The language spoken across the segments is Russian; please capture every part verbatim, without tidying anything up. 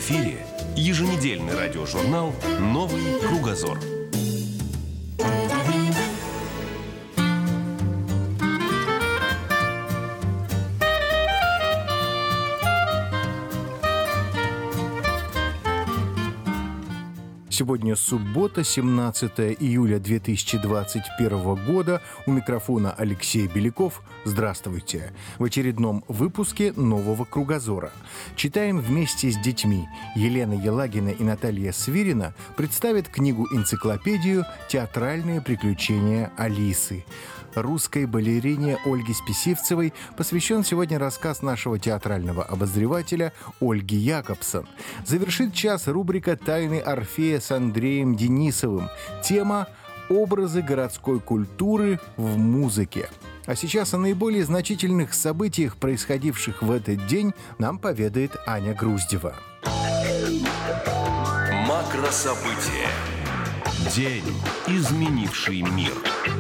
эфире еженедельный радиожурнал «Новый кругозор». Сегодня суббота, семнадцатое июля две тысячи двадцать первого года. У микрофона Алексей Беляков. Здравствуйте. В очередном выпуске «Нового кругозора». Читаем вместе с детьми. Елена Елагина и Наталья Свирина представят книгу-энциклопедию «Театральные приключения Алисы». Русской балерине Ольге Списивцевой посвящен сегодня рассказ нашего театрального обозревателя Ольги Якобсон. Завершит час рубрика «Тайны Орфея» с Андреем Денисовым. Тема «Образы городской культуры в музыке». А сейчас о наиболее значительных событиях, происходивших в этот день, нам поведает Аня Груздева. Макрособытия. День, изменивший мир.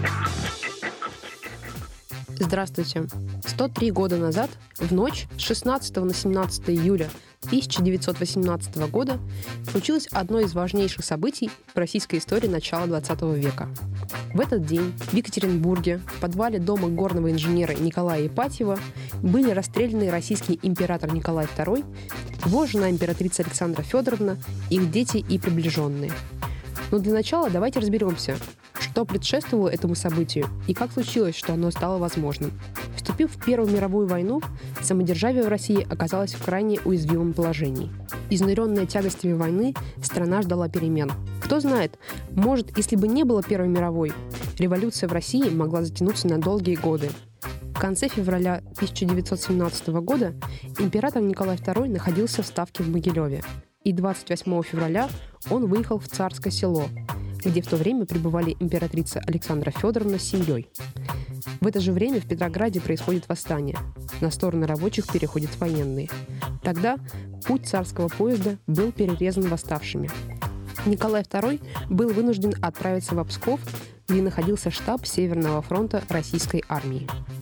Здравствуйте. сто три года назад, в ночь с шестнадцатого на семнадцатое июля тысяча девятьсот восемнадцатого года, случилось одно из важнейших событий в российской истории начала двадцатого века. В этот день в Екатеринбурге, в подвале дома горного инженера Николая Ипатьева, были расстреляны российский император Николай второй, его жена императрица Александра Федоровна, их дети и приближенные. Но для начала давайте разберемся, что предшествовало этому событию и как случилось, что оно стало возможным. Вступив в Первую мировую войну, самодержавие в России оказалось в крайне уязвимом положении. Изнуренная тягостями войны, страна ждала перемен. Кто знает, может, если бы не было Первой мировой, революция в России могла затянуться на долгие годы. В конце февраля тысяча девятьсот семнадцатого года император Николай второй находился в Ставке в Могилеве, и двадцать восьмого февраля он выехал в Царское Село, где в то время пребывали императрица Александра Федоровна с семьей. В это же время в Петрограде происходит восстание. На сторону рабочих переходят военные. Тогда путь царского поезда был перерезан восставшими. Николай второй был вынужден отправиться в Псков, где находился штаб Северного фронта российской армии.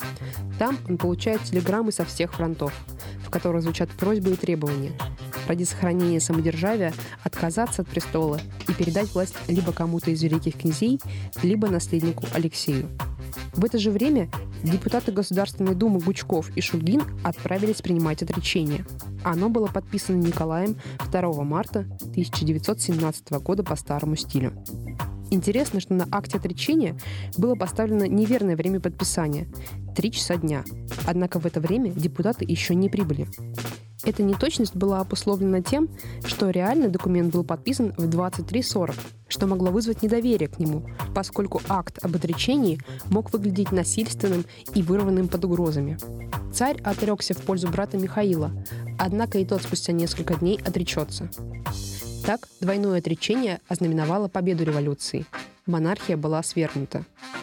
Там он получает телеграммы со всех фронтов, в которых звучат просьбы и требования ради сохранения самодержавия отказаться от престола и передать власть либо кому-то из великих князей, либо наследнику Алексею. В это же время депутаты Государственной Думы Гучков и Шульгин отправились принимать отречение. Оно было подписано Николаем второго марта тысяча девятьсот семнадцатого года по старому стилю. Интересно, что на акте отречения было поставлено неверное время подписания – три часа дня. Однако в это время депутаты еще не прибыли. Эта неточность была обусловлена тем, что реально документ был подписан в двадцать три сорок, что могло вызвать недоверие к нему, поскольку акт об отречении мог выглядеть насильственным и вырванным под угрозами. Царь отрекся в пользу брата Михаила, однако и тот спустя несколько дней отречется. Так, двойное отречение ознаменовало победу революции. Монархия была свергнута.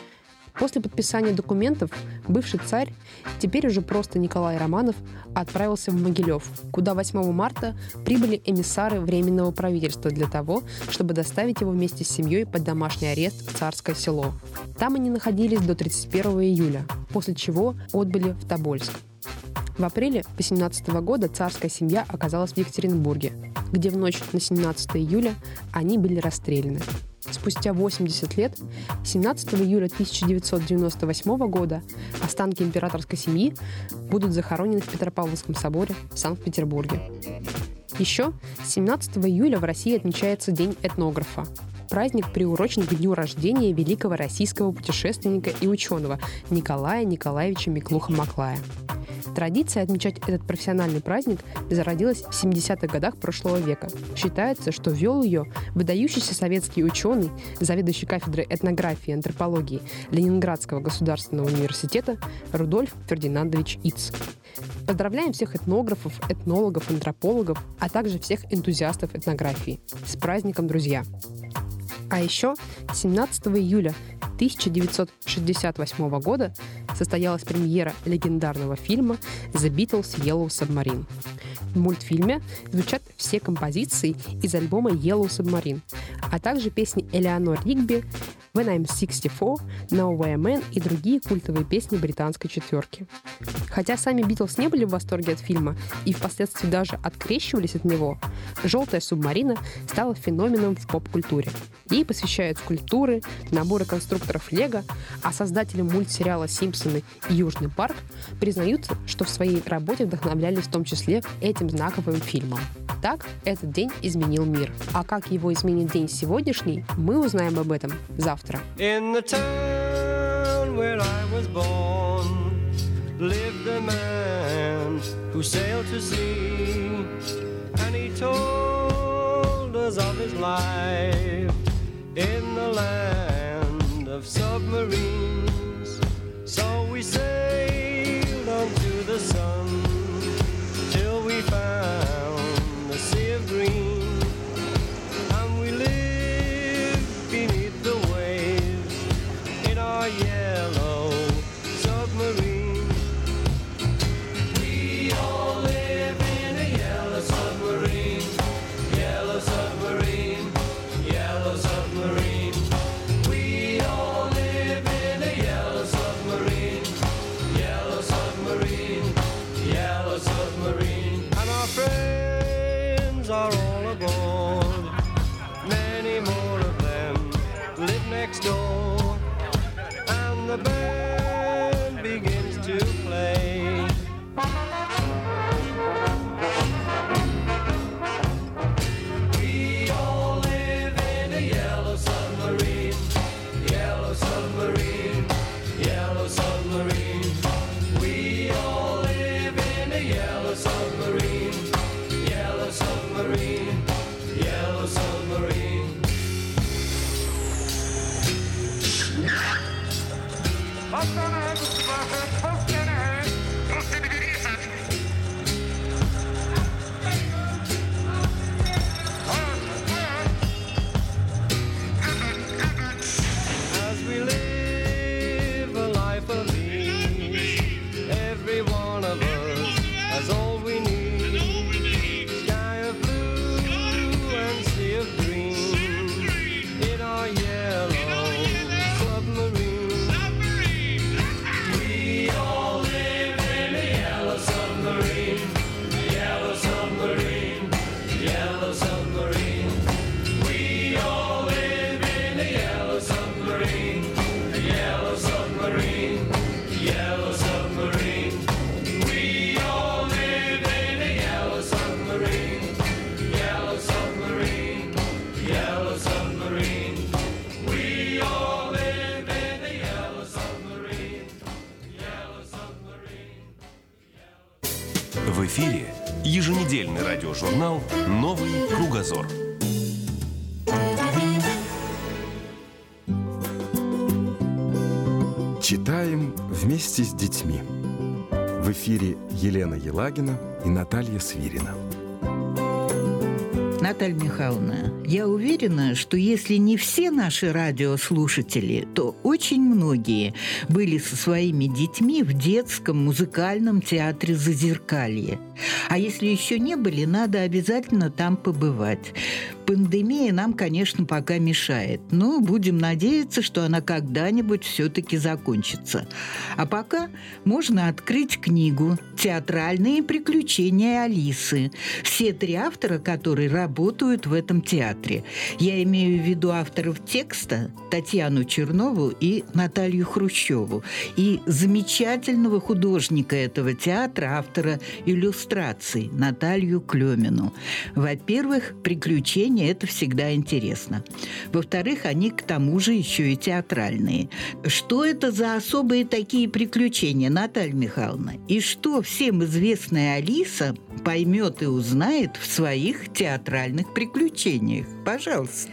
После подписания документов бывший царь, теперь уже просто Николай Романов, отправился в Могилев, куда восьмого марта прибыли эмиссары Временного правительства для того, чтобы доставить его вместе с семьей под домашний арест в Царское Село. Там они находились до тридцать первого июля, после чего отбыли в Тобольск. В апреле восемнадцатого года царская семья оказалась в Екатеринбурге, где в ночь на семнадцатое июля они были расстреляны. Спустя восемьдесят лет, семнадцатого июля тысяча девятьсот девяносто восьмого года, останки императорской семьи будут захоронены в Петропавловском соборе в Санкт-Петербурге. Еще семнадцатого июля в России отмечается День этнографа. Праздник приурочен к дню рождения великого российского путешественника и ученого Николая Николаевича Миклуха-Маклая. Традиция отмечать этот профессиональный праздник зародилась в семидесятых годах прошлого века. Считается, что вел ее выдающийся советский ученый, заведующий кафедрой этнографии и антропологии Ленинградского государственного университета Рудольф Фердинандович Иц. Поздравляем всех этнографов, этнологов, антропологов, а также всех энтузиастов этнографии. С праздником, друзья! А еще семнадцатого июля тысяча девятьсот шестьдесят восьмого года состоялась премьера легендарного фильма «The Beatles Yellow Submarine». В мультфильме звучат все композиции из альбома Yellow Submarine, а также песни Элеанор Ригби, When I'm sixty-four, Nowhere Man и другие культовые песни британской четверки. Хотя сами Битлз не были в восторге от фильма и впоследствии даже открещивались от него, «Желтая субмарина» стала феноменом в поп-культуре. Ей посвящают скульптуры, наборы конструкторов Лего, а создатели мультсериала «Симпсоны» и «Южный парк» признаются, что в своей работе вдохновлялись в том числе этим знаковым фильмом. Так, этот день изменил мир. А как его изменит день сегодняшний, мы узнаем об этом завтра. In the town where I was born lived a man who sailed to sea, and he told us of his life in the land of submarines. So we sailed on to the sun till we found the sea of green, and we lived beneath the waves in our yellow submarine. We all live in a yellow submarine, yellow submarine, yellow submarine. We all live in a yellow submarine, yellow submarine, yellow submarine. And our friends are all aboard, many more of them live next door, and the band begins to play. We all live in a yellow submarine, yellow submarine, yellow submarine. We all live in a yellow submarine, yellow submarine, yellow submarine. As we live a life of ease, every one of us has all we need. Sky of blue and sea of green in our yellow submarine. We all live in a yellow submarine, yellow submarine, yellow submarine. We all live in a yellow submarine, yellow submarine, yellow submarine. We all live in a yellow submarine, yellow submarine, yellow submarine. We all live in a yellow submarine, yellow submarine. В эфире еженедельный радиожурнал «Новый кругозор». Читаем вместе с детьми. В эфире Елена Елагина и Наталья Свирина. Наталья Михайловна, я уверена, что если не все наши радиослушатели, то очень многие были со своими детьми в детском музыкальном театре «Зазеркалье». А если еще не были, надо обязательно там побывать. Пандемия нам, конечно, пока мешает, но будем надеяться, что она когда-нибудь все-таки закончится. А пока можно открыть книгу «Театральные приключения Алисы». Все три автора, которые работают в этом театре. Я имею в виду авторов текста Татьяну Чернову и Наталью Хрущеву. И замечательного художника этого театра, автора иллюстраций Наталью Клемину. Во-первых, приключения – это всегда интересно. Во-вторых, они к тому же еще и театральные. Что это за особые такие приключения, Наталья Михайловна? И что всем известная Алиса поймет и узнает в своих театральных приключениях? Пожалуйста.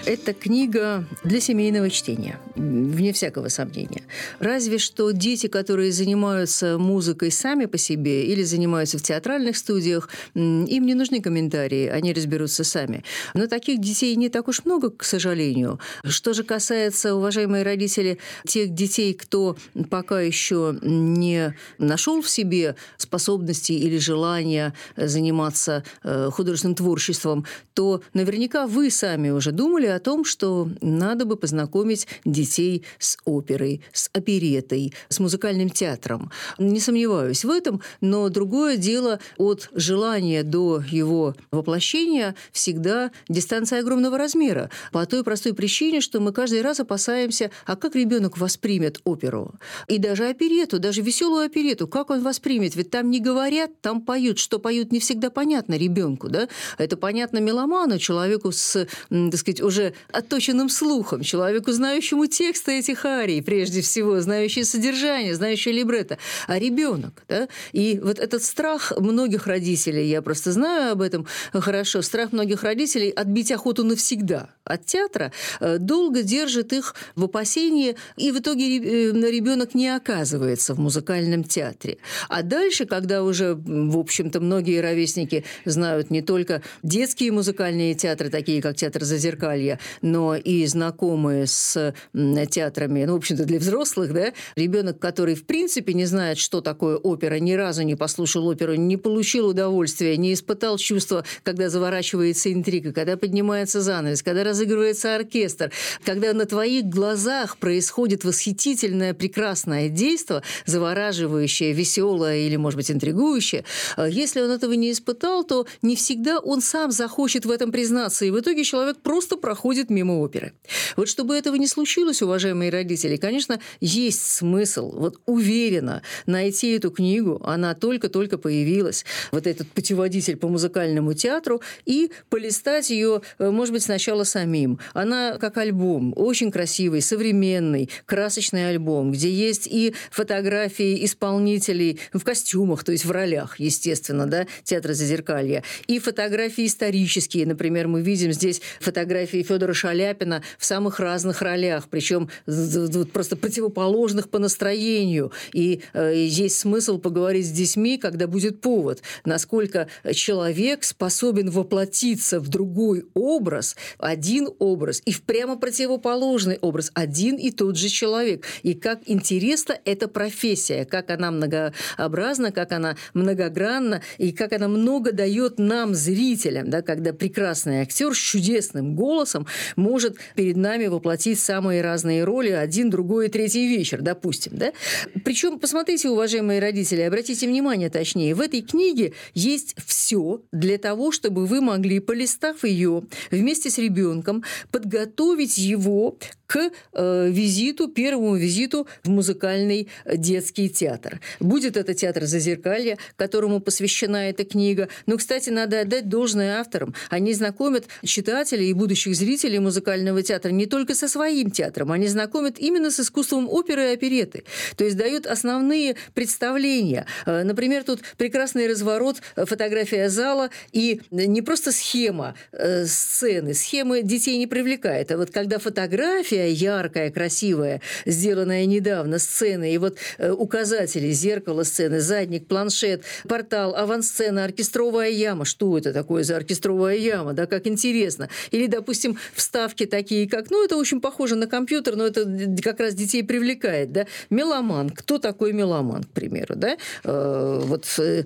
Это книга для семейного чтения, вне всякого сомнения. Разве что дети, которые занимаются музыкой сами по себе или занимаются в театральных студиях, им не нужны комментарии, они разберутся сами. Но таких детей не так уж много, к сожалению. Что же касается, уважаемые родители, тех детей, кто пока еще не нашел в себе способности или желания заниматься художественным творчеством, то наверняка вы сами уже думали о том, что надо бы познакомить детей с оперой, с оперетой, с музыкальным театром. Не сомневаюсь в этом, но другое дело, от желания до его воплощения всегда дистанция огромного размера. По той простой причине, что мы каждый раз опасаемся, а как ребенок воспримет оперу? И даже оперету, даже веселую оперету, как он воспримет? Ведь там не говорят, там поют. Что поют, не всегда понятно ребенку, да? Это понятно меломану, человеку с, так сказать, уже отточенным слухом, человеку, знающему тексты этих арий, прежде всего, знающий содержание, знающий либретто. А ребенок, да? И вот этот страх многих родителей, я просто знаю об этом хорошо, страх многих родителей отбить охоту навсегда от театра долго держит их в опасении, и в итоге ребенок не оказывается в музыкальном театре. А дальше, когда уже, в общем-то, многие ровесники знают не только детские музыкальные театры, такие как театр Зазеркалья, но и знакомые с театрами, ну, в общем-то, для взрослых, да, ребенок, который, в принципе, не знает, что такое опера, ни разу не послушал оперу, не получил удовольствия, не испытал чувства, когда заворачивается интрига, когда поднимается занавес, когда разыгрывается оркестр, когда на твоих глазах происходит восхитительное, прекрасное действо, завораживающее, веселое или, может быть, интригующее. Если он этого не испытал, то не всегда он сам захочет в этом признаться, и в итоге человек просто проходит мимо оперы. Вот чтобы этого не случилось, уважаемые родители, конечно, есть смысл, вот уверенно, найти эту книгу, она только-только появилась, вот этот путеводитель по музыкальному театру, и полистать ее, может быть, сначала самим. Она как альбом, очень красивый, современный, красочный альбом, где есть и фотографии исполнителей в костюмах, то есть в ролях, естественно, да, театра Зазеркалья, и фотографии исторические. Например, мы видим здесь фотографии Федора Шаляпина в самых разных ролях, причем просто противоположных по настроению. И э, есть смысл поговорить с детьми, когда будет повод, насколько человек способен воплотиться в другой образ, один образ, и в прямо противоположный образ, один и тот же человек. И как интересна эта профессия, как она многообразна, как она многогранна, и как она много дает нам, зрителям, да, когда прекрасный актер с чудесным голосом может перед нами воплотить самые разные роли, один, другой и третий вечер, допустим. Да? Причем, посмотрите, уважаемые родители, обратите внимание точнее, в этой книге есть все для того, чтобы вы могли, полистав ее вместе с ребенком, подготовить его к э, визиту, первому визиту в музыкальный детский театр. Будет это театр Зазеркалья, которому посвящена эта книга. Но, кстати, надо отдать должное авторам. Они знакомят читателей и будущих зрителей музыкального театра не только со своим театром, они знакомят именно с искусством оперы и опереты. То есть дают основные представления. Например, тут прекрасный разворот, фотография зала и не просто схема э, сцены. Схемы детей не привлекает. А вот когда фотография яркая, красивая, сделанная недавно, сцены, и вот э, указатели, зеркало сцены, задник, планшет, портал, авансцена, оркестровая яма. Что это такое за оркестровая яма? Да, как интересно. Или, допустим, вставки такие, как, ну, это очень похоже на компьютер, но это как раз детей привлекает, да. Меломан. Кто такой меломан, к примеру, да? Э, вот, э,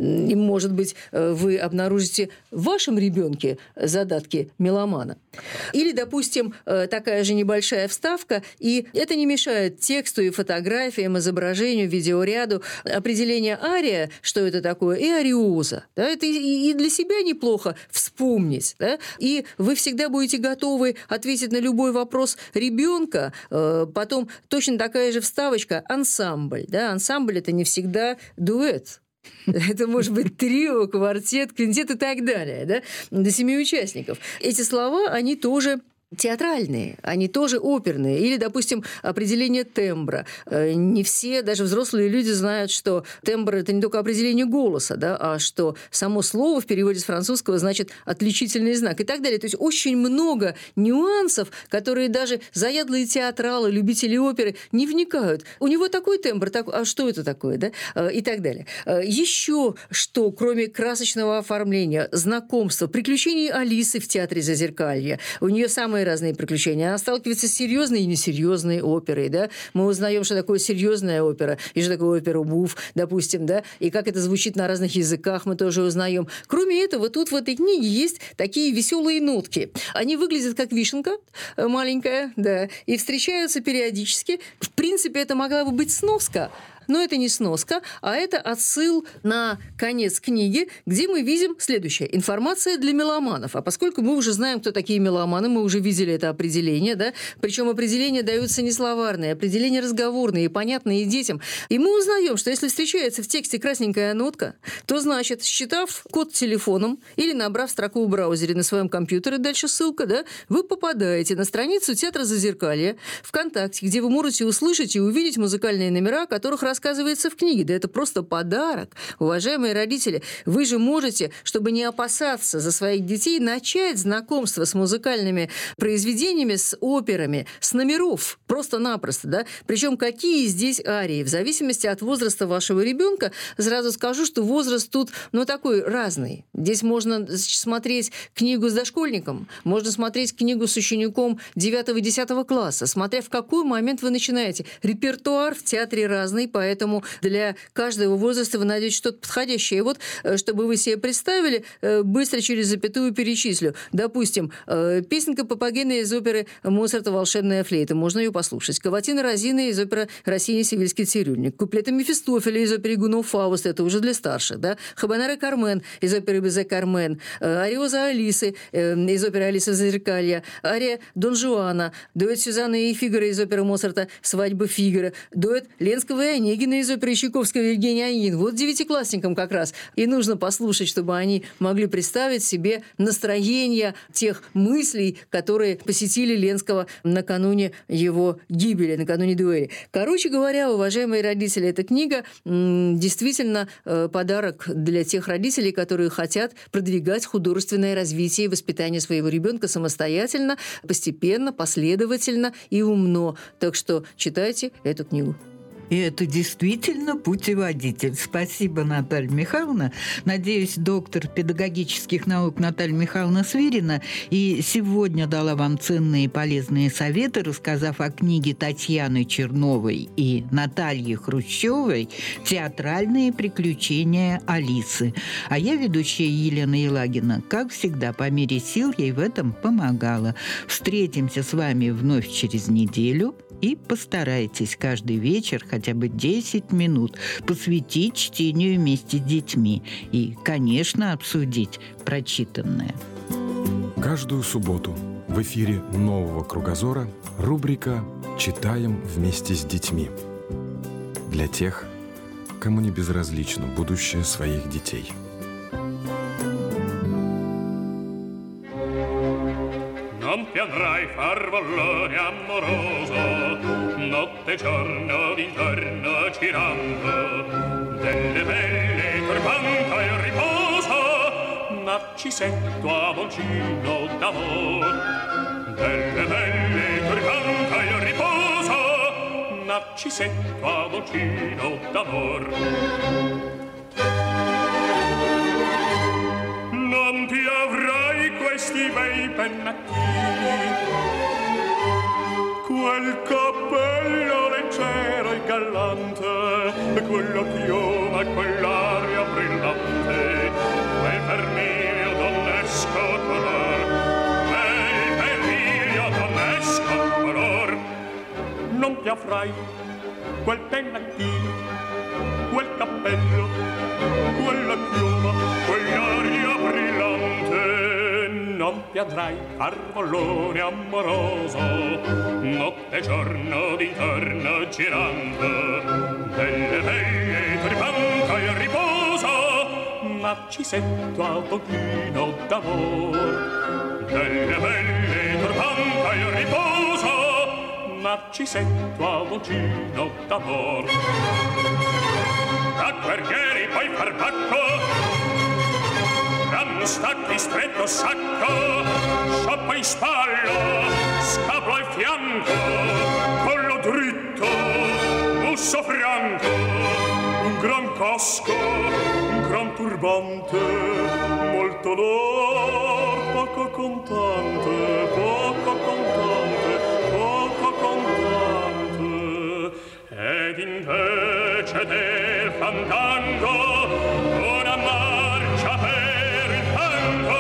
может быть, вы обнаружите в вашем ребенке задатки меломана. Или, допустим, такая же небольшая вставка, и это не мешает тексту и фотографиям, изображению, видеоряду, определение ария, что это такое, и ариоза. Да? Это и для себя неплохо вспомнить. Да? И вы всегда будете готовы ответить на любой вопрос ребенка. Потом точно такая же вставочка – ансамбль. Да? Ансамбль – это не всегда дуэт. Это может быть трио, квартет, квинтет и так далее, да? До семи участников. Эти слова, они тоже театральные, они тоже оперные. Или, допустим, определение тембра. Не все, даже взрослые люди знают, что тембр – это не только определение голоса, да, а что само слово в переводе с французского значит «отличительный знак» и так далее. То есть очень много нюансов, которые даже заядлые театралы, любители оперы не вникают. У него такой тембр, так, а что это такое, да, и так далее. Еще что, кроме красочного оформления, знакомства, приключений Алисы в театре Зазеркалья. У нее самые разные приключения. Она сталкивается с серьезной и несерьезной оперой, да. Мы узнаем, что такое серьезная опера, и что такое опера буф, допустим, да, и как это звучит на разных языках, мы тоже узнаем. Кроме этого, тут в этой книге есть такие веселые нотки. Они выглядят как вишенка маленькая, да, и встречаются периодически. В принципе, это могла бы быть сноска, но это не сноска, а это отсыл на конец книги, где мы видим следующее. Информация для меломанов. А поскольку мы уже знаем, кто такие меломаны, мы уже видели это определение, да, причем определения даются не словарные, определения разговорные, понятные детям. И мы узнаем, что если встречается в тексте красненькая нотка, то значит, считав код телефоном или набрав строку в браузере на своем компьютере, дальше ссылка, да, вы попадаете на страницу театра Зазеркалья ВКонтакте, где вы можете услышать и увидеть музыкальные номера, о которых рассказывается в книге. Да это просто подарок. Уважаемые родители, вы же можете, чтобы не опасаться за своих детей, начать знакомство с музыкальными произведениями, с операми, с номеров. Просто-напросто, да? Причем какие здесь арии? В зависимости от возраста вашего ребенка, сразу скажу, что возраст тут, ну, такой разный. Здесь можно смотреть книгу с дошкольником, можно смотреть книгу с учеником девятого-десятого класса, смотря в какой момент вы начинаете. Репертуар в театре разный, поэтому для каждого возраста вы найдете что-то подходящее. И вот, чтобы вы себе представили, быстро через запятую перечислю. Допустим, песенка Папагена из оперы Моцарта «Волшебная флейта». Можно ее послушать. Каватина Розина из оперы Россини «Сивильский цирюльник». Куплеты Мефистофеля из оперы Гунов Фауст. Это уже для старших. Да? Хабанера Кармен из оперы Безе Кармен. Ариоза Алисы из оперы Алиса Зазеркалья. Ария Дон Жуана. Дуэт Сюзанны и Фигаро из оперы Моцарта «Свадьба Фигаро». Дуэт Ленского и Онегина из оперы Чайковского Евгения Онегин. Вот девятиклассникам как раз и нужно послушать, чтобы они могли представить себе настроение тех мыслей, которые посетили Ленского накануне его гибели, накануне дуэли. Короче говоря, уважаемые родители, эта книга м, действительно э, подарок для тех родителей, которые хотят продвигать художественное развитие и воспитание своего ребенка самостоятельно, постепенно, последовательно и умно. Так что читайте эту книгу. И это действительно путеводитель. Спасибо, Наталья Михайловна. Надеюсь, доктор педагогических наук Наталья Михайловна Свирина и сегодня дала вам ценные и полезные советы, рассказав о книге Татьяны Черновой и Натальи Хрущевой «Театральные приключения Алисы». А я, ведущая Елена Елагина, как всегда, по мере сил ей в этом помогала. Встретимся с вами вновь через неделю. И постарайтесь каждый вечер хотя бы десять минут посвятить чтению вместе с детьми и, конечно, обсудить прочитанное. Каждую субботу в эфире «Нового кругозора» рубрика «Читаем вместе с детьми». Для тех, кому не безразлично будущее своих детей. Non piangrai farvallone amoroso, notte e giorno d'intorno girando, delle belle turbanta il riposo, narcisetto avoncino d'amor. Delle belle turbanta il riposo, narcisetto avoncino d'amor. Non ti avrai questi bei pennacchi, quel cappello leggero e gallante, quella chioma e quell'aria brillante, quel vermiglio donnesco color, quel vermiglio donnesco color. Non ti avrai quel pennacchino, quel cappello, quella chioma, quell'aria brillante. Non piangrai, farfallone amoroso, notte e giorno d'intorno girando, delle belle turbanta il riposo, narcisetto avochino d'amor. delle belle turbanta il riposo, Narcisetto avoncino d'amor. Da guerrieri poi farbacco, da mustacchi stretto sacco, scioppo in spalla, scapolo al fianco, collo dritto, musso franco, un gran casco, un gran turbante, molto d'or, poco contante, poco contante, poco contante. Ed invece del fandango una marcia per il canto,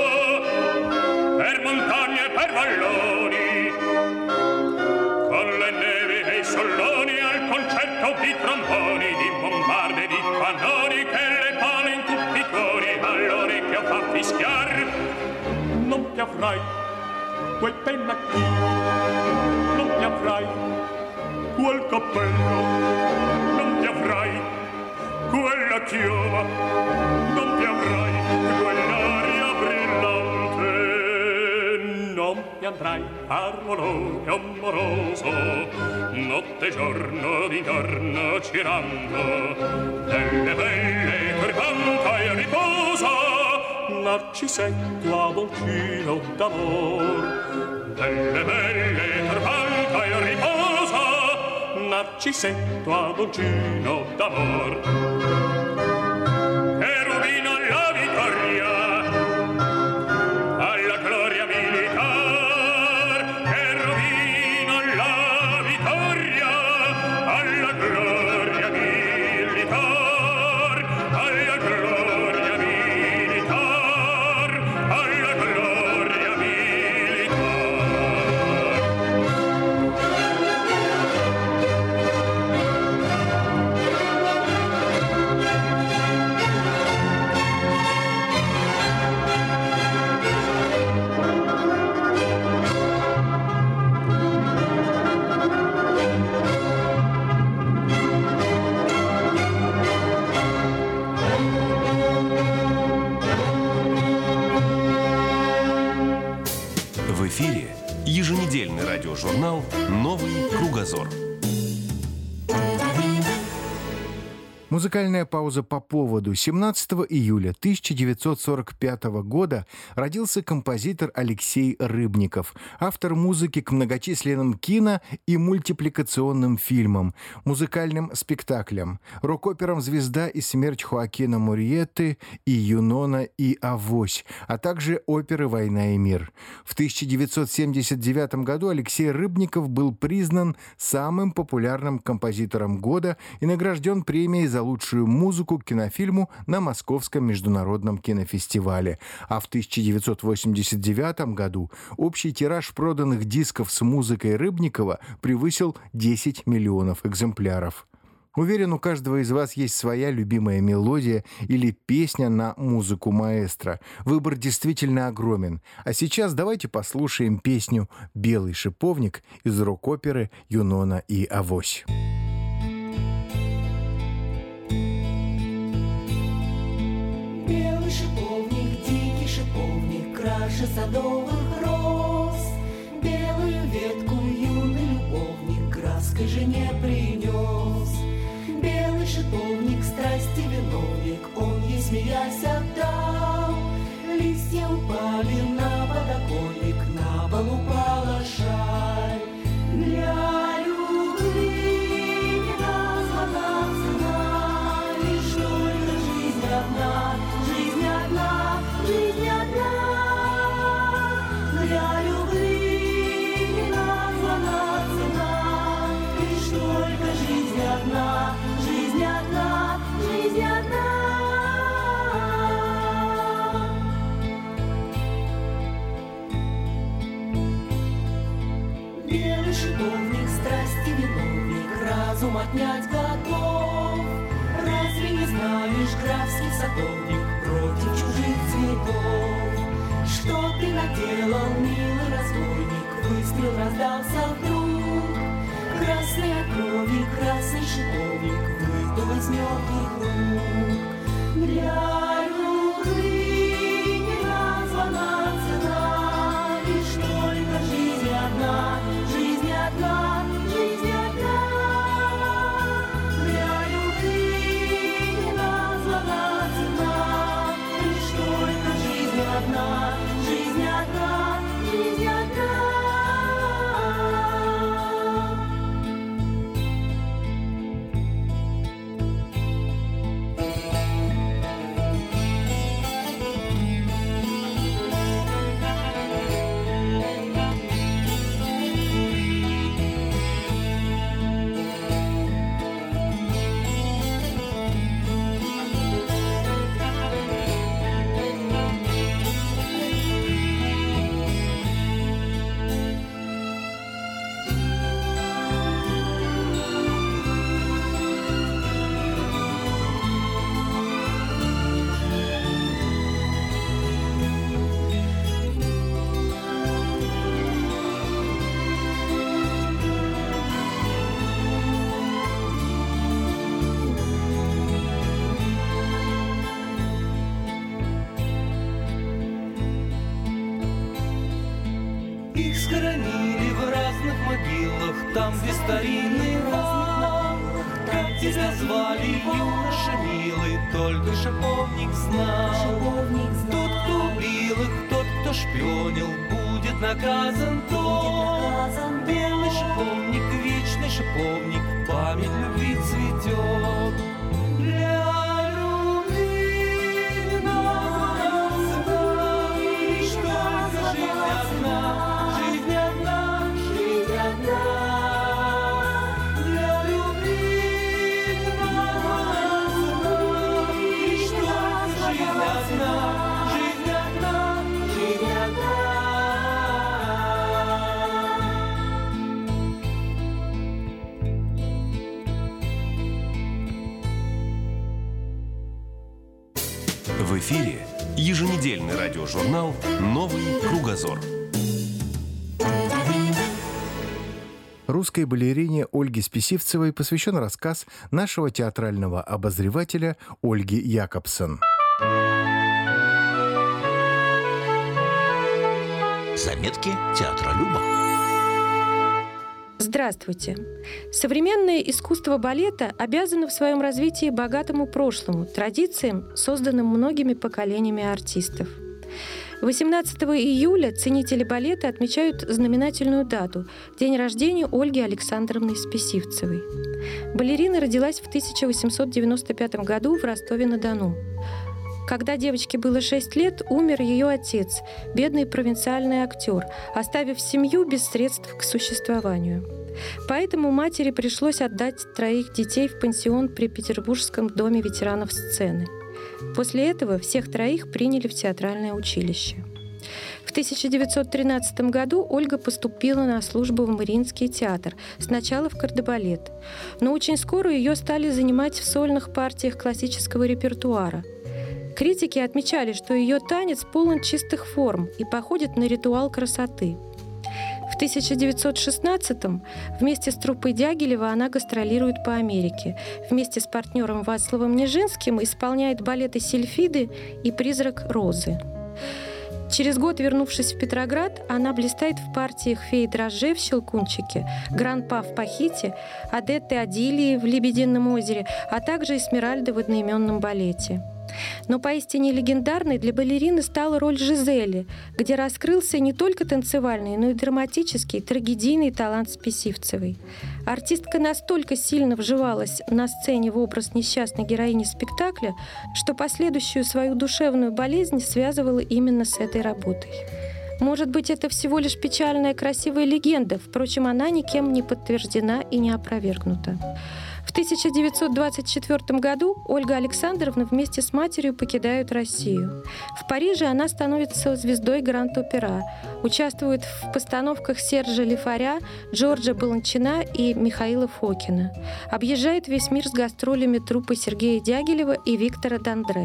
per montagne e per valloni, con le nevi e i solloni, al concerto di tromboni, di bombarde, di cannoni, che le pale in tutti i cori all'orecchio fa fischiar. Non ti avrai quel pennacchino, non ti avrai quel cappello, non ti avrai quella chioma, non ti avrai quell'aria brillante, non ti andrai parolone amoroso, notte e giorno d'intorno girando, delle belle turbanta e riposo, Narcisetto avoncino d'amor, delle belle turbanta e riposo, Narcisetto avoncino d'amor. Cherubino alla vittoria, alla gloria militar, Cherubino alla vittoria, alla gloria militar, alla gloria militar, alla gloria militar. В эфире еженедельный радиожурнал «Новый кругозор». Музыкальная пауза по поводу. семнадцатого июля тысяча девятьсот сорок пятого года родился композитор Алексей Рыбников, автор музыки к многочисленным кино- и мультипликационным фильмам, музыкальным спектаклям, рок-операм «Звезда» и «Смерть» Хоакина Мурриетты и «Юнона и Авось», а также оперы «Война и мир». В тысяча девятьсот семьдесят девятом году Алексей Рыбников был признан самым популярным композитором года и награжден премией за лучшую музыку к кинофильму на Московском международном кинофестивале. А в тысяча девятьсот восемьдесят девятом году общий тираж проданных дисков с музыкой Рыбникова превысил десять миллионов экземпляров. Уверен, у каждого из вас есть своя любимая мелодия или песня на музыку маэстро. Выбор действительно огромен. А сейчас давайте послушаем песню «Белый шиповник» из рок-оперы «Юнона и Авось». Белый шиповник, дикий шиповник, краше садовых роз, белую ветку юный любовник краской жене принес. Белый шиповник, страсти виновник, он ей смеясь отдал. Листья упали на подоконник, на пол упала шаль. Для любви не названа цена, лишь только жизнь одна, жизнь одна, жизнь одна. Для любви не названа цена, лишь только жизнь одна, жизнь одна, жизнь одна. Белый шиповник, страсти виновник, разум отнять готов. Разве не знаешь, графский садовник, против чужих цветов? Что ты наделал, милый разбойник, выстрел раздался вдруг. Красный от крови, красный шиповник выпал из мертвых рук. Для любви не названа цена, там, где старинный вал. Как тебя звали, юноша милый, только шиповник знал. Тот, кто убил их, тот, кто шпионил, будет наказан тот. Белый шиповник, вечный шиповник, память любви цветет. Для любви надо, что за жизнь одна, жизнь одна, жизнь одна. Для любви надо, что за жизнь одна, жизнь одна, жизнь одна. В эфире еженедельный радиожурнал «Новый кругозор». Русской балерине Ольге Списивцевой посвящен рассказ нашего театрального обозревателя Ольги Якобсон. Заметки театролюба. Здравствуйте! Современное искусство балета обязано в своем развитии богатому прошлому, традициям, созданным многими поколениями артистов. восемнадцатого июля ценители балета отмечают знаменательную дату – день рождения Ольги Александровны Списивцевой. Балерина родилась в тысяча восемьсот девяносто пятом году в Ростове-на-Дону. Когда девочке было шесть лет, умер ее отец, бедный провинциальный актер, оставив семью без средств к существованию. Поэтому матери пришлось отдать троих детей в пансион при Петербургском доме ветеранов сцены. После этого всех троих приняли в театральное училище. В тысяча девятьсот тринадцатом году Ольга поступила на службу в Мариинский театр, сначала в кардебалет. Но очень скоро ее стали занимать в сольных партиях классического репертуара. Критики отмечали, что ее танец полон чистых форм и походит на ритуал красоты. В тысяча девятьсот шестнадцатом вместе с труппой Дягилева она гастролирует по Америке. Вместе с партнером Вацлавом Нижинским исполняет балеты «Сильфиды» и «Призрак Розы». Через год, вернувшись в Петроград, она блистает в партиях «Феи дрожжей» в «Щелкунчике», «Гран-па» в «Пахите», «Адетты Адилии» в «Лебедином озере», а также «Эсмеральда» в одноименном балете. Но поистине легендарной для балерины стала роль Жизели, где раскрылся не только танцевальный, но и драматический, трагедийный талант Списивцевой. Артистка настолько сильно вживалась на сцене в образ несчастной героини спектакля, что последующую свою душевную болезнь связывала именно с этой работой. Может быть, это всего лишь печальная красивая легенда, впрочем, она никем не подтверждена и не опровергнута. В тысяча девятьсот двадцать четвёртом году Ольга Александровна вместе с матерью покидают Россию. В Париже она становится звездой Гранд-Опера, участвует в постановках Сержа Лифаря, Джорджа Баланчина и Михаила Фокина. Объезжает весь мир с гастролями труппы Сергея Дягилева и Виктора Дандре.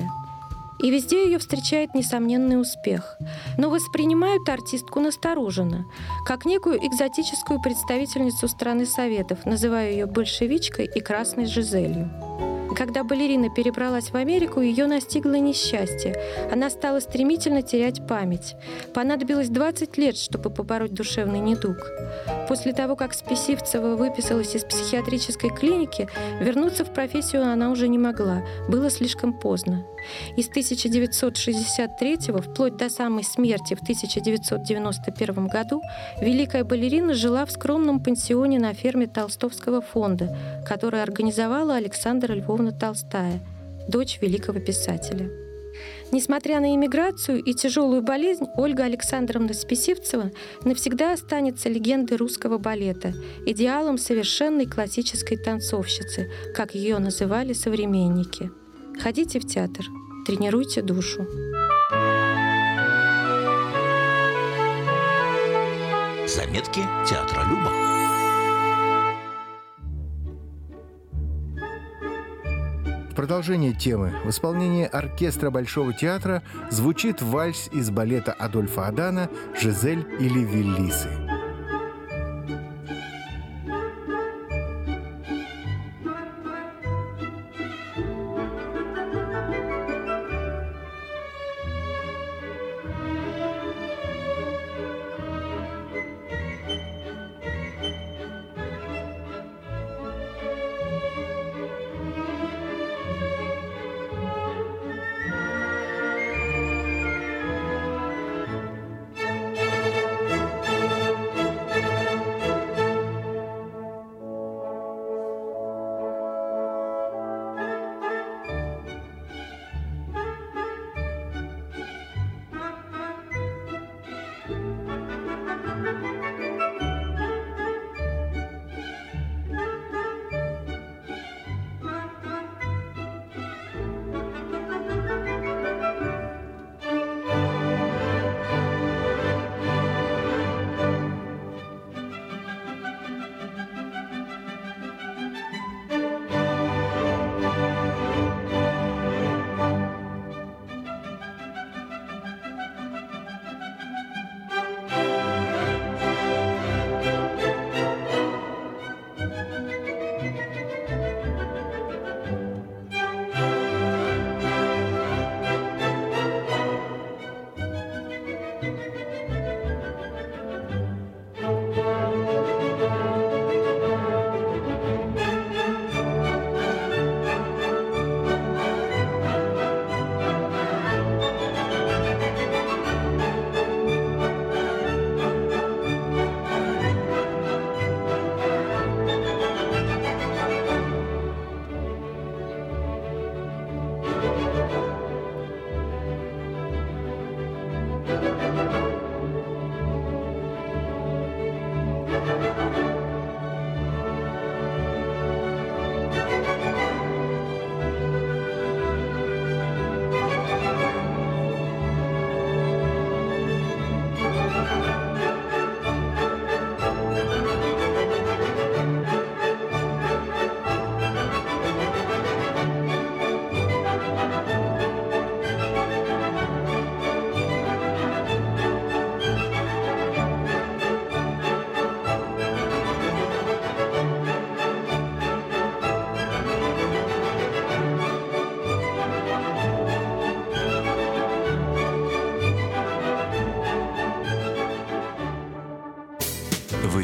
И везде ее встречает несомненный успех. Но воспринимают артистку настороженно, как некую экзотическую представительницу страны Советов, называя ее большевичкой и красной Жизелью. Когда балерина перебралась в Америку, ее настигло несчастье. Она стала стремительно терять память. Понадобилось двадцать лет, чтобы побороть душевный недуг. После того, как Списивцева выписалась из психиатрической клиники, вернуться в профессию она уже не могла. Было слишком поздно. И с тысяча девятьсот шестьдесят третьего вплоть до самой смерти в тысяча девятьсот девяносто первом году великая балерина жила в скромном пансионе на ферме Толстовского фонда, который организовала Александра Львовна Толстая, дочь великого писателя. Несмотря на эмиграцию и тяжелую болезнь, Ольга Александровна Списивцева навсегда останется легендой русского балета, идеалом совершенной классической танцовщицы, как ее называли современники. Ходите в театр, тренируйте душу. Заметки театролюба. В продолжение темы в исполнении оркестра Большого театра звучит вальс из балета Адольфа Адана «Жизель или Веллисы».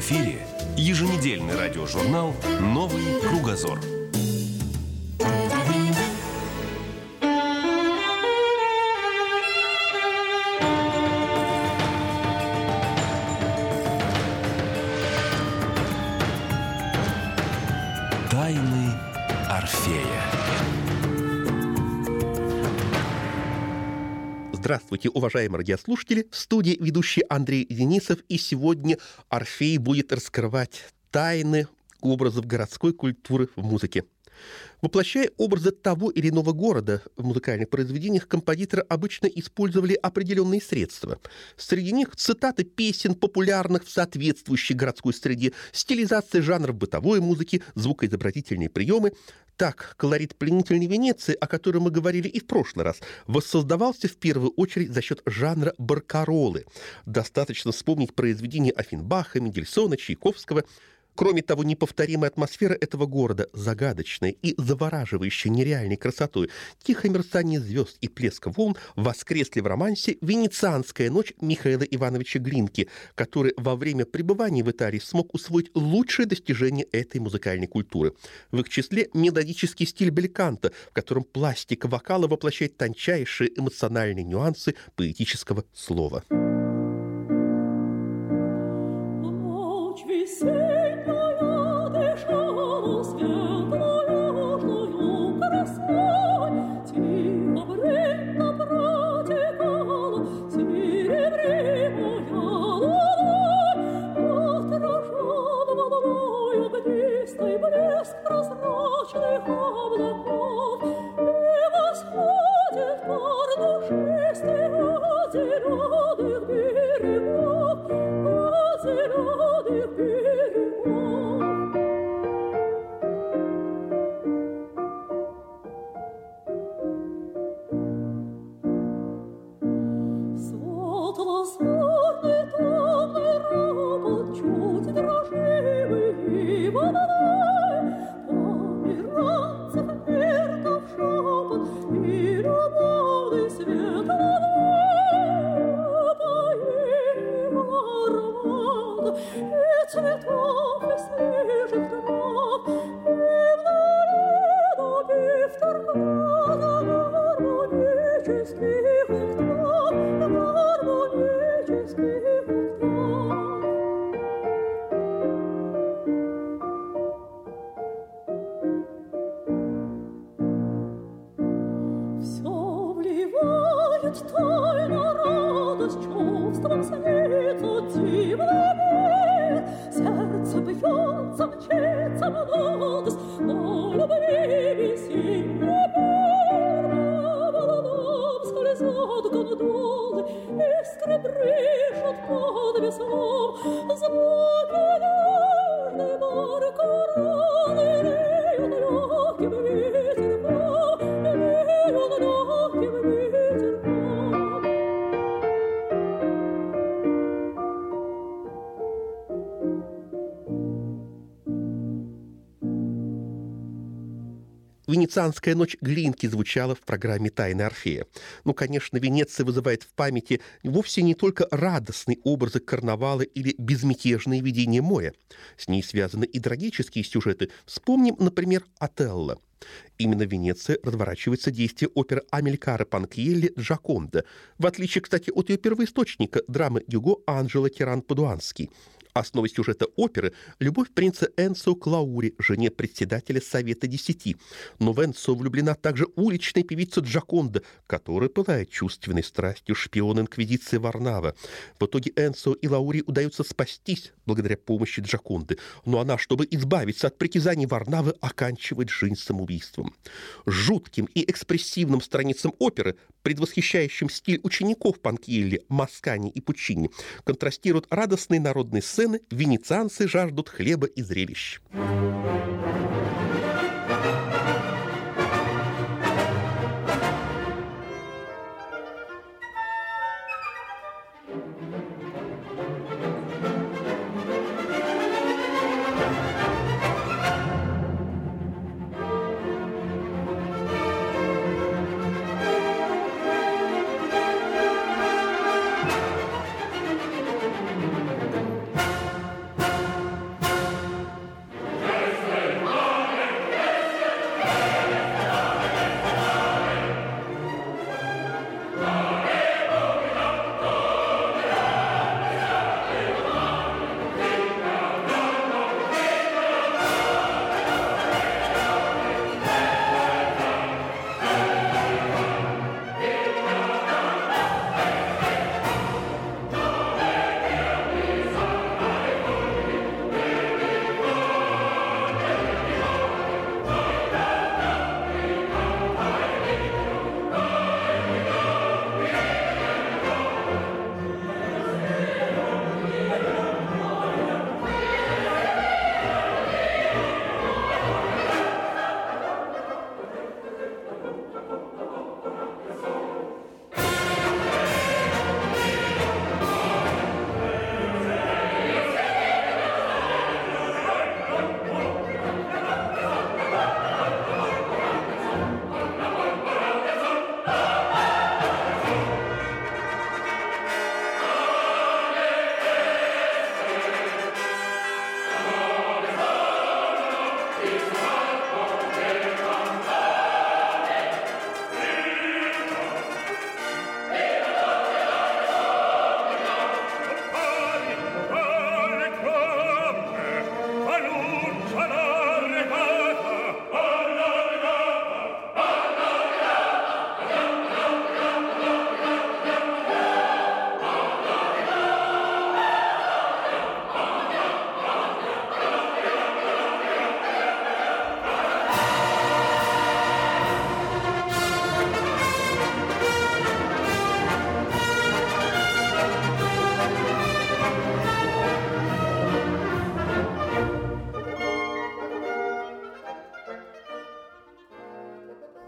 эфире еженедельный радиожурнал «Новый кругозор». Тайны Орфея. Здравствуйте, уважаемые радиослушатели! В студии ведущий Андрей Денисов, и сегодня Орфей будет раскрывать тайны образов городской культуры в музыке. Воплощая образы того или иного города в музыкальных произведениях, композиторы обычно использовали определенные средства. Среди них цитаты песен, популярных в соответствующей городской среде, стилизация жанров бытовой музыки, звукоизобразительные приемы. Так, колорит пленительной Венеции, о котором мы говорили и в прошлый раз, воссоздавался в первую очередь за счет жанра баркаролы. Достаточно вспомнить произведения Оффенбаха, Мендельсона, Чайковского. Кроме того, неповторимая атмосфера этого города, загадочная и завораживающая нереальной красотой, тихое мерцание звезд и плеск волн воскресли в романсе «Венецианская ночь» Михаила Ивановича Глинки, который во время пребывания в Италии смог усвоить лучшие достижения этой музыкальной культуры. В их числе мелодический стиль бельканто, в котором пластика вокала воплощает тончайшие эмоциональные нюансы поэтического слова. «Венецианская ночь» Глинки звучала в программе «Тайны Орфея». Ну, конечно, Венеция вызывает в памяти вовсе не только радостные образы карнавала или безмятежные видения моря. С ней связаны и трагические сюжеты. Вспомним, например, «Отелло». Именно в Венеции разворачивается действие оперы Амилькара Панкьелли «Джаконда», в отличие, кстати, от ее первоисточника, драмы Гюго Анджело Тиран-Падуанский. Основой сюжета оперы – любовь принца Энцо к Лауре, жене председателя Совета Десяти. Но в Энцо влюблена также уличная певица Джаконда, которая пылает чувственной страстью шпиона инквизиции Варнава. В итоге Энцо и Лауре удается спастись благодаря помощи Джаконды, но она, чтобы избавиться от притязаний Варнавы, оканчивает жизнь самоубийством. Жутким и экспрессивным страницам оперы, предвосхищающим стиль учеников Панкьелли, Маскани и Пуччини, контрастируют радостные народные сцены. Венецианцы жаждут хлеба и зрелищ.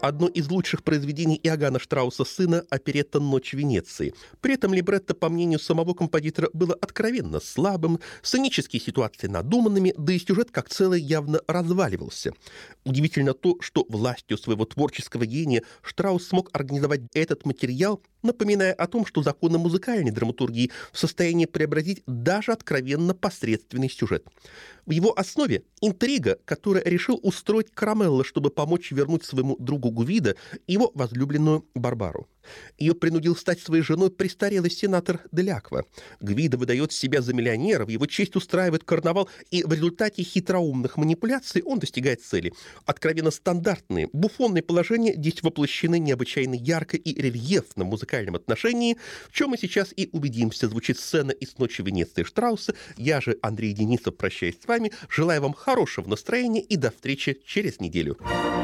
одно из лучших произведений Иоганна Штрауса сына, оперетта «Ночь в Венеции». При этом либретто, по мнению самого композитора, было откровенно слабым, сценические ситуации надуманными, да и сюжет как целый явно разваливался. Удивительно то, что властью своего творческого гения Штраус смог организовать этот материал, напоминая о том, что законы музыкальной драматургии в состоянии преобразить даже откровенно посредственный сюжет. В его основе интрига, которая решил устроить Карамелло, чтобы помочь вернуть своему другу Гвидо его возлюбленную Барбару. Ее принудил стать своей женой престарелый сенатор Деляква. Гвидо выдает себя за миллионера, в его честь устраивает карнавал, и в результате хитроумных манипуляций он достигает цели. Откровенно стандартные, буфонные положения здесь воплощены необычайно ярко и рельефно в музыкальном отношении, в чем мы сейчас и убедимся. Звучит сцена из «Ночи в Венеции» Штрауса. Я же, Андрей Денисов, прощаюсь с вами. Желаю вам хорошего настроения и до встречи через неделю.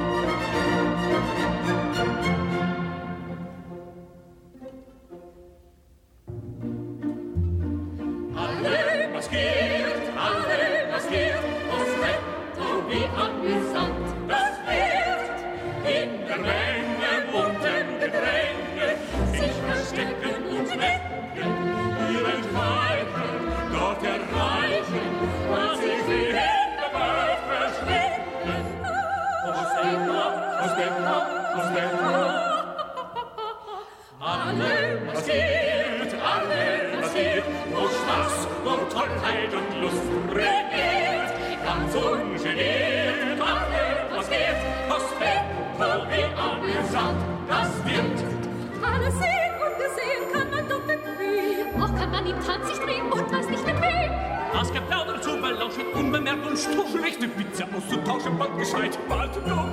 Tollheit und Lust regiert, ganz ungeniert, alle, was geht, Cospetto wie amüsant, das wird. Alles sehen und gesehen kann man doch bequem, auch kann man im Tanz sich drehen und weiß nicht mit wem. Das Geplauder zu belauschen, unbemerkt und stumm, schlechte Witze auszutauschen, bald gescheit, bald dumm,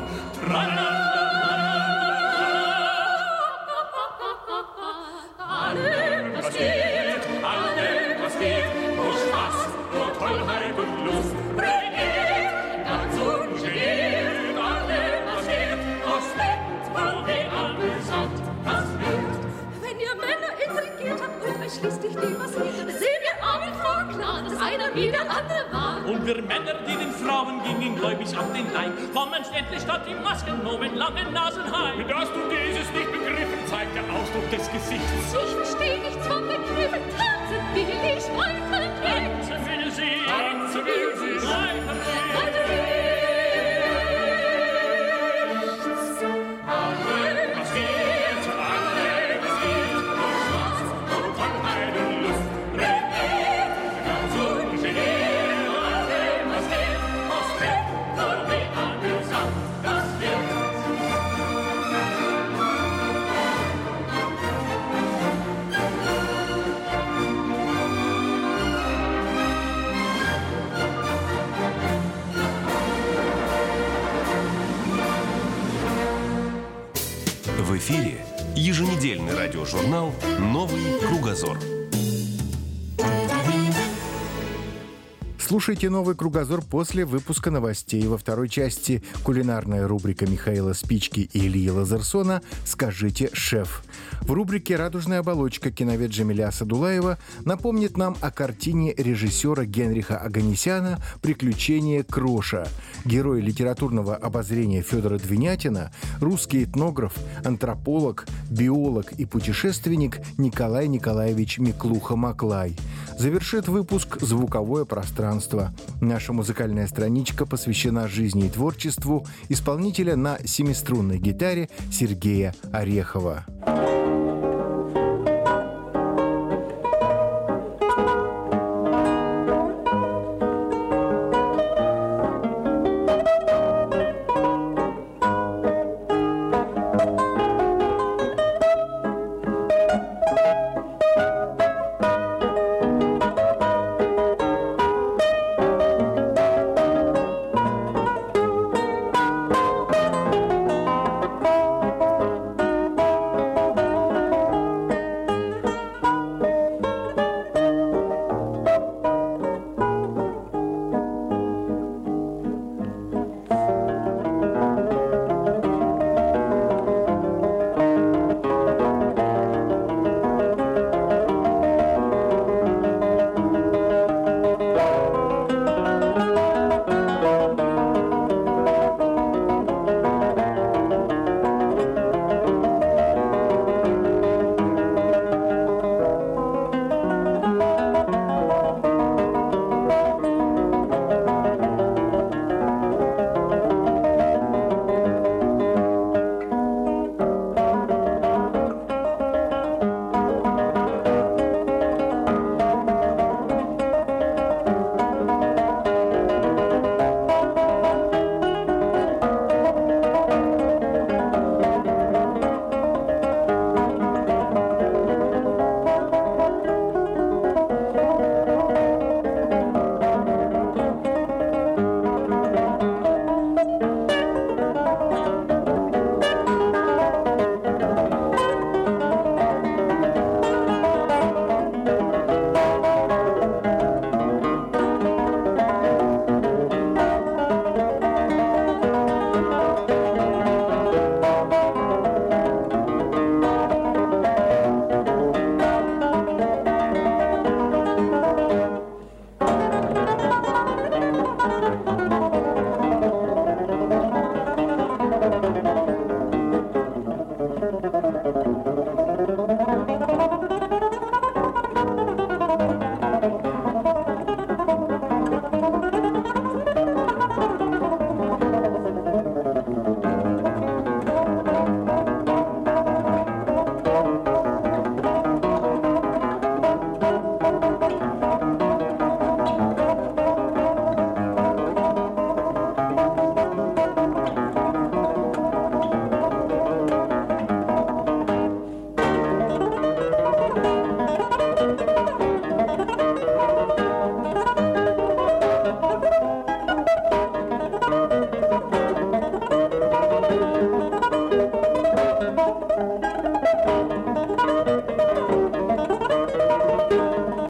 alle, was geht, alle, was geht, Tollheit und Lust regiert, ganz ungeniert, alle, was geht, Cospetto wie amüsant, das wird. Wenn ihr Männer intrigiert habt und euch schließlich dem was geht, sehen wir Armin vor klar, dass einer wie der andere war. Und wir Männer, die den Frauen gingen gläubig auf den Leim, kommen endlich statt die Masken nur mit langen Nasen heim. Dass du dieses nicht begriffen, zeigt der Ausdruck des Gesichts. Ich versteh nichts vom Begriffen, tanzen will ich, wollen tanzen will sie, tanzen will sie, schreiben will nichts. Alle, was geht, alle, was geht, nur Spaß, nur Tollheit und Lust regiert, ganz ungeniert, alle, was geht, Cospetto wie amüsant, das wird. В эфире еженедельный радиожурнал «Новый кругозор». Слушайте «Новый кругозор» после выпуска новостей. Во второй части кулинарная рубрика Михаила Спички и Ильи Лазерсона «Скажите, шеф». В рубрике «Радужная оболочка» киновед Джамиля Садулаева напомнит нам о картине режиссера Генриха Оганесяна «Приключения Кроша». Герой литературного обозрения Федора Двинятина, русский этнограф, антрополог, биолог и путешественник Николай Николаевич Миклуха-Маклай. Завершит выпуск «Звуковое пространство». Наша музыкальная страничка посвящена жизни и творчеству исполнителя на семиструнной гитаре Сергея Орехова. Thank you.